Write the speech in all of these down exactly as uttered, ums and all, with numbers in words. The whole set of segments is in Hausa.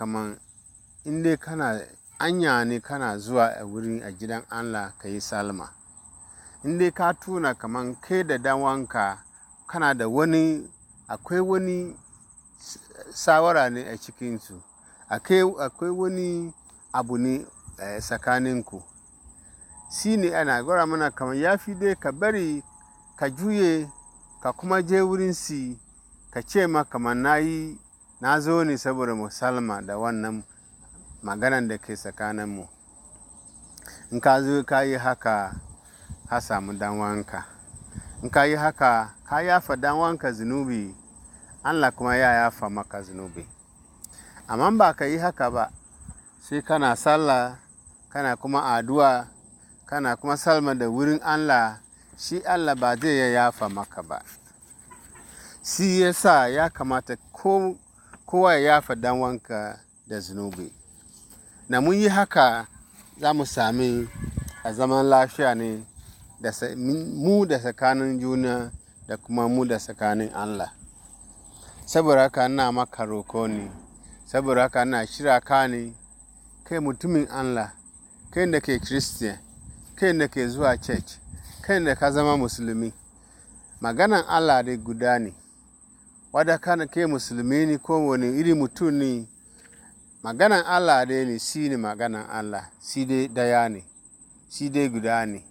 kaman in dai kana anya ne kana zuwa a wurin a gidan Allah ka yi salma. In dai ka tuna kaman kai da dan wanka kana da wani akwai wani shawara ne a cikinsu, akwai wani abu ne tsakaninku, shi ne ana gwada mana kaman ya fi dai ka bari ka juye ka kuma je wurinsu ka ce ma kaman na yi na zo ne saboda mu salma da wannan maganan da ke tsakaninmu. In ka zo ka yi haka ka samu dan wanka. In ka yi haka ka yafa dan wanka zunubi, Allah kuma ya yafa maka zunubi. Amma ba ka yi haka ba, sai kana sallah kana kuma addu'a kana kuma salma da wurin Allah, shi Allah ba zai ya yafa maka ba. Shi yasa ya kamata kowa ya yafa dan wanka da zunubi. Na mun yi haka za mu sami a zaman lafiya ne mu da tsakanin juna da kuma mu da tsakanin Allah. Saboda haka ina maka roko ne, saboda haka ina shirya ka ne, kai mutumin Allah, kai da ke Christian, kai da ke zuwa church, kai da ka zama musulmi. Maganan Allah dai guda ne. Wadda kana kai musulmi ne ko wani iri mutum ne, maganan Allah dai ne, shi ne maganan Allah, shi dai daya ne, shi dai guda ne.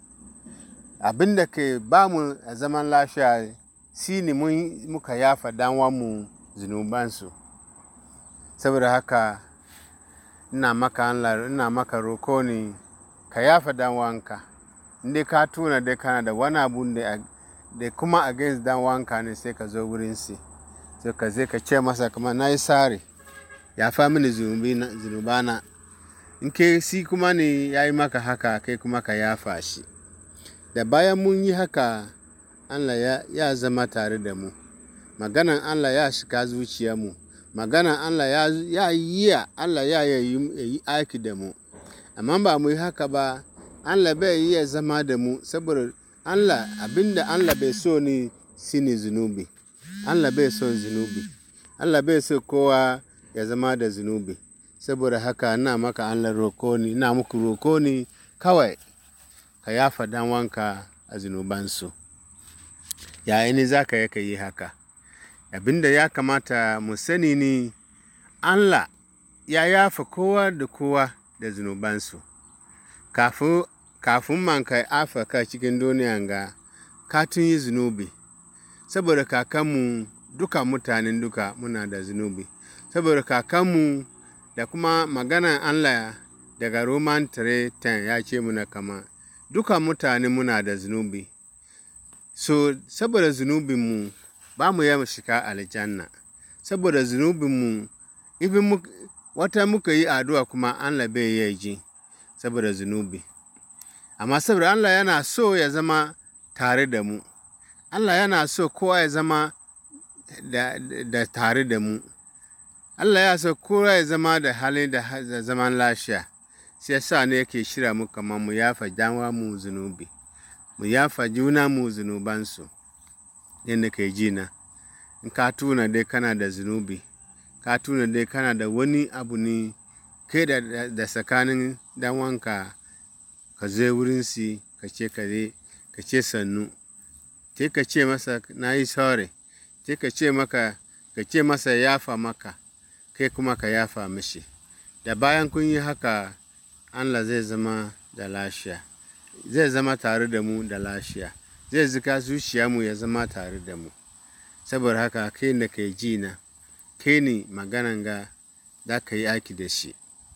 Abin da ke ba mu a zaman lafiya shi ne muka yafa dan wanmu zunubansu. Saboda haka ina maka Allah ina maka roko ne ka yafa dan wanka. In dai ka tuna dai kana da wani abu da kuma against dan wanka ne, sai ka zo wurinsa. Sai ka zai ka ce masa kamar na yi sare, yafa mini zunubana. In kai shi kuma ne ya yi maka haka, kai kuma ka yafa shi. Da bayan mun yi haka, Allah ya, ya zama tare da mu. Maganan Allah ya shiga zuciyarmu. Maganan Allah ya, ya yi Allah ya yi aiki da mu. Amma ba mu yi haka ba, Allah bai iya zama da mu, saboda Allah abinda Allah bai so ne shi ne zunubi. Allah bai son zunubi. Allah bai so kowa ya zama da zunubi. Saboda haka ina maka Allah roko ne, ina muku roko ne kawai ka yafa dan wanka a zunubansu. Yaya ne za ka yi ka yi haka? Abinda ya kamata mu sani ne, Allah ya yafa kowa da kowa da zunubansu. Kafin kafin man ka yafa ka cikin duniyan ga, ka tun yi zunubi. Saboda kakanmu duka mutanen duka muna da zunubi. Saboda kakanmu da kuma maganan Allah daga Roman three ten ya ce muna kama duka mutane muna da zunubi. So saboda zunubinmu ba mu yi shiga aljanna. Saboda zunubinmu ibin wata muka yi addu'a kuma Allah bai yi ji saboda zunubi. Amma saboda Allah yana so ya zama tare da mu. Allah yana so kowa ya zama da, da tare da mu. Allah ya so kowa ya zama da hali da zaman lafiya. Sai yasa ne yake shirya mu kamar mu yafa dan mu zunubi. Mu yafa juna mu zunubansu. Yanda kai ji na. In ka tuna dai kana da zunubi, ka tuna dai kana da wani abu ne kai da, da tsakanin dan wanka, ka je wurinsu ka ce ka je ka ce sannu. Sai ka ce masa na yi sorry. Sai ka ce maka ka ce masa yafa maka, kai kuma ka yafa mishi. Da bayan kun yi haka, Allah zai zama da lafiya. Zai zama tare da mu da lafiya. Zai zika zuciyarmu ya zama tare da mu. Saboda haka kai da kai ji na, kai ne maganan ga za ka yi aiki da shi.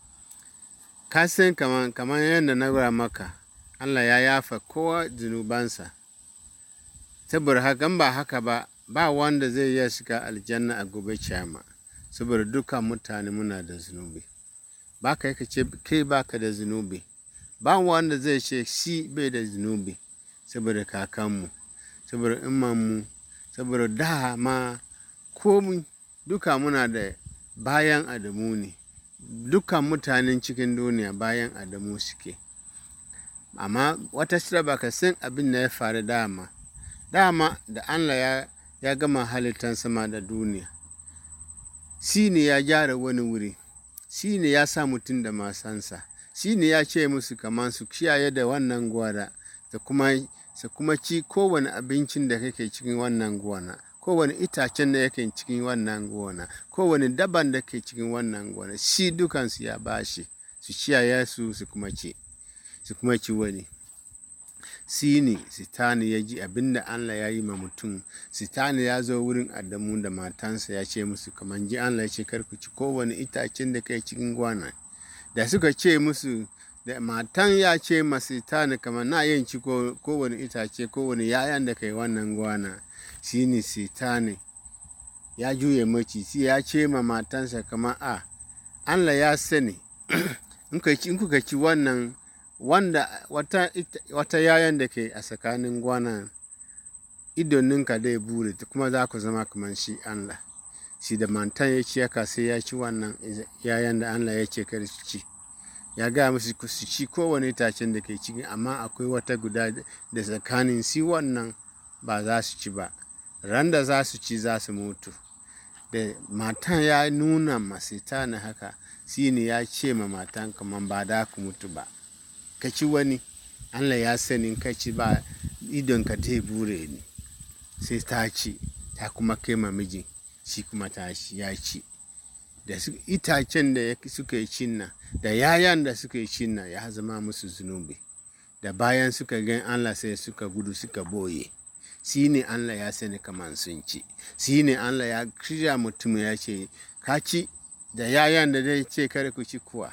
Ka san kaman kaman yadda na gaya maka, Allah ya yafa kowa zunubansa. Saboda haka ba haka ba, ba wanda zai iya shiga aljanna a gobe kiyama. Saboda duka mutane muna da zunubi. Ba ka yi ka ce kai ba ka da zunubi. Ba wanda zai ce shi bai da zunubi. Saboda kakanmu, saboda imanmu, saboda da ma komi duka muna da bayan Adamu ne. Duka mutanen cikin duniya bayan Adamu suke. Amma wata shida ba ka san abin da ya faru dama. Dama da Allah ya, ya gama halittar sama da duniya, shi ne ya gyara wani wuri. shi ne ya sa mutum da masansa, shi ne ya ce musu kamar su kiyaye da wannan gona da kuma su kuma ci kowane abincin da kake cikin wannan gona, kowane itacen da yake cikin wannan gona, kowane daban da ke cikin wannan gona, shi dukansu ya bashi su kiyaye su su kuma ci, su kuma ci wani. Shi ne Sitani ya ji abin da Allah ya yi ma mutum. Sitani ya zo wurin Adamu da matansa ya ce musu kamar ji Allah ya ce kar ku ci kowane itacen da kai cikin gwana. Da suka ce musu, da matan ya ce ma Sitani kamar na yin ci kowane itace kowane yayan da kai wannan gwana. Shi ne Sitani ya juye maciji ya ce ma matansa kamar a Allah ya sani in kuka ci wannan wanda wata, wata yayan da ke a tsakanin gwana idoninka zai bure kuma za ku zama kamar shi Allah. Shi da matan ya ci haka sai ya ci wannan yayan da Allah ya ce kar su ci. Ya gaya musu su ci kowane itacen da ke ciki, amma akwai wata guda da tsakanin shi wannan ba za su ci ba. Ran da za su ci za su mutu. Da matan ya nuna ma Sitani haka, shi ne ya ce ma matan kamar ba da ku mutu ba. Ka ci wani, Allah ya sani ka ci ba idonka zai bure ni. Sai ta ci, ta kuma kai ma mijin, shi kuma ta ya ci. Da itacen da suka yi cinna, da yayan da suka yi cinna ya zama musu zunubi. Da bayan suka gan Allah sai suka gudu suka boye. Shi ne Allah ya sani kamar sun ci. Shi ne Allah ya shirya mutum ya ce ka ci, da yayan da zai ce kar ku ci kuwa.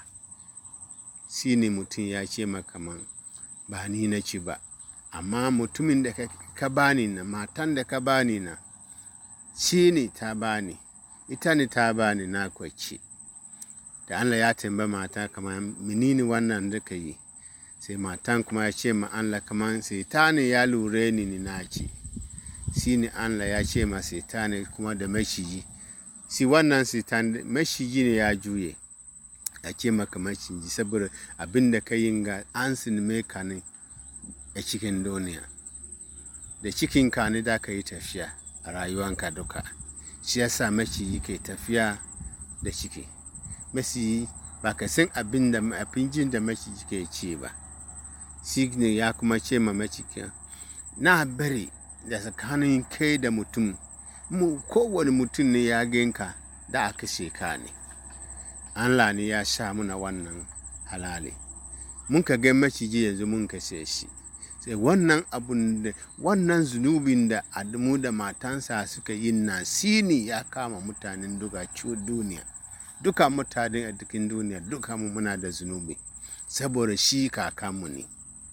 Shi ne mutum ya ce maka man ba ni na ci ba, amma mutumin da ka bani na, matan da ka bani na, shi ne ta bani, ita ne ta bani na kwaci. Da Allah ya tambaye mata kamar menene wannan da ka yi, sai matan kuma ya ce ma Allah kamar Sitani ya lura ni ni na ci. Shi ne Allah ya ce ma Sitani kuma da maciji, shi wannan Sitani maciji ne ya juye. A ce maka maciji saboda abin da ka yi ga an sinime ka ne a cikin duniya. Da cikin ka ne da ka yi tafiya a rayuwanka duka. Shi ya sa maciji ke tafiya da ciki. Maciji ba ka san abin da abincin da maciji ke ci ba. Shi ne ya kuma ce ma maciji, na bari da tsakanin kai da mutum, mu kowane mutum ne ya ganka da aka sheka ne. Allah ne ya sha muna wannan halali. Mun ka ga maciji yanzu mun kashe shi. Sai wannan abun da wannan zunubin da Adamu da matansa suka yi na shi ne ya kama mutanen duka duniya. Duka mutane a cikin duniya duka mu muna da zunubi. Saboda shi kakanmu ne.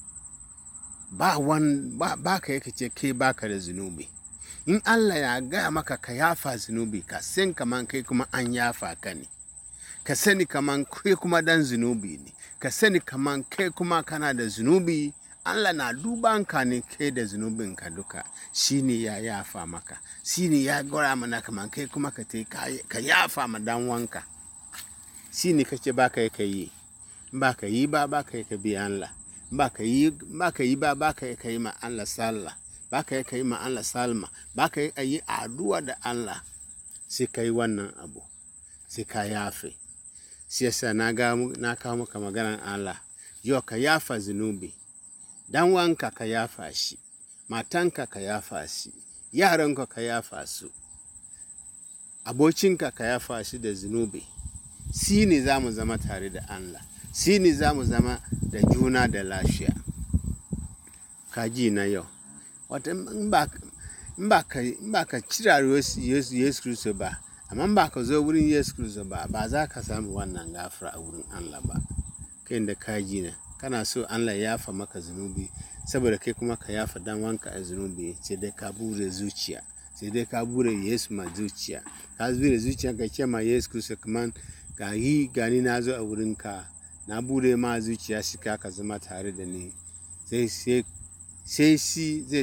Ba wan ba, ba ka yake ce kai baka da zunubi. In Allah ya gaya maka ka yafa zunubi, ka san kaman kai kuma an yafa ka ne. Ka sani kaman kai kuma dan zunubi ne. Ka sani kaman kai kuma kana da zunubi. Allah na duban ka ne kai da zunubinka duka. Shi ne ya yafa maka. Shi ne ya gora mana kaman kai kuma ka te ka yafa ma dan wanka. Shi ne kace ba ka yi. Ba ka yi ba ba ka yi ka bi Allah. Ba ka yi ba ka yi ba ba ka yi ka yi ma Allah sallah. Ba ka yi ka yi ma Allah salma. Ba ka yi addu'a da Allah. Sai ka yi wannan abu. Sai ka yafe. Shi yasa na ga na kawo maka maganar Allah. Yau ka yafa zunubi. Dan wanka ka yafa shi. Matanka ka yafa shi. Yaranka ka yafa su. Abocinka ka yafa shi da zunubi. Shi ne za mu zama tare da Allah. Shi ne za mu zama da juna da lafiya. Ka ji na yau. Wata in ba ka in ba ka cira Yesu Yesu Kristo ba, amma ba ka zo wurin Yesu Kristo ba, ba za ka samu wannan gafara a wurin Allah ba. Kai da ka ji na, kana so Allah ya yafa maka zunubi, saboda kai kuma ka yafa dan wanka a zunubi, sai dai ka bude zuciya. Sai dai ka bude Yesu ma zuciya. Ka bude zuciya ka ce ma Yesu Kristo kaman ga yi gani na zo a wurinka. Na bude ma zuciya shi ka zama tare da ni. Sai sai sai shi zai